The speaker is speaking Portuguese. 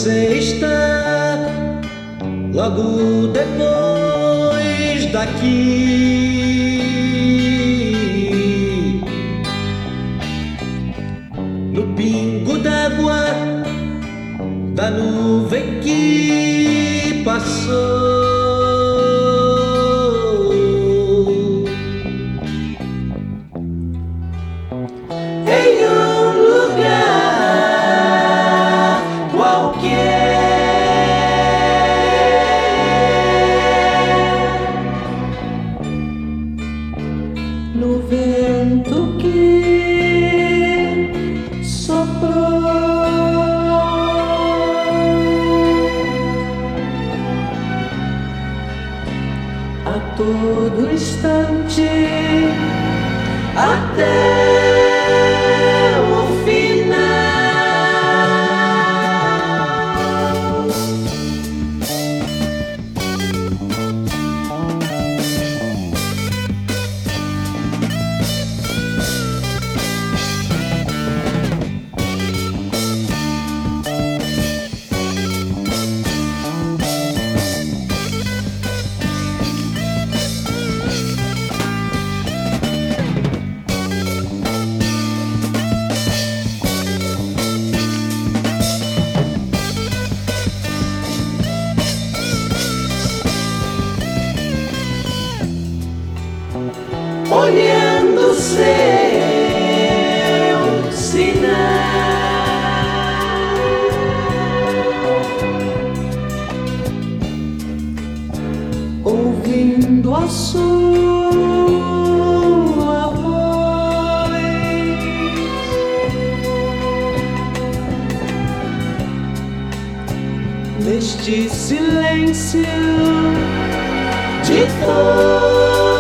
você está logo depois daqui, no pingo d'água da nuvem que passou. Em um lugar qualquer, no vento que soprou, a todo instante, até o final. Olhando seu sinal, ouvindo a sua voz, neste silêncio de dor.